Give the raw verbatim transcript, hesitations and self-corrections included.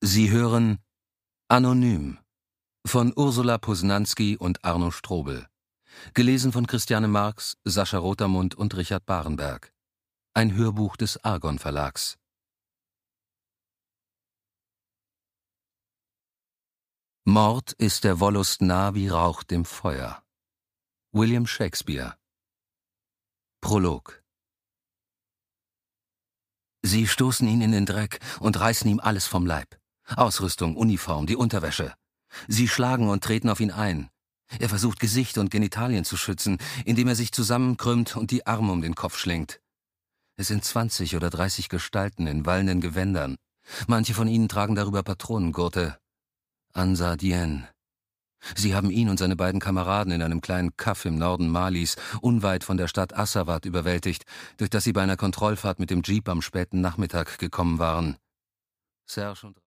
Sie hören Anonym von Ursula Posnanski und Arno Strobel. Gelesen von Christiane Marx, Sascha Rotermund und Richard Barenberg. Ein Hörbuch des Argon Verlags. Mord ist der Wollust nah wie Rauch dem Feuer. William Shakespeare. Prolog. Sie stoßen ihn in den Dreck und reißen ihm alles vom Leib. Ausrüstung, Uniform, die Unterwäsche. Sie schlagen und treten auf ihn ein. Er versucht, Gesicht und Genitalien zu schützen, indem er sich zusammenkrümmt und die Arme um den Kopf schlingt. Es sind zwanzig oder dreißig Gestalten in wallenden Gewändern. Manche von ihnen tragen darüber Patronengurte. Ansar Dien. Sie haben ihn und seine beiden Kameraden in einem kleinen Kaff im Norden Malis, unweit von der Stadt Assawat, überwältigt, durch das sie bei einer Kontrollfahrt mit dem Jeep am späten Nachmittag gekommen waren. Serge und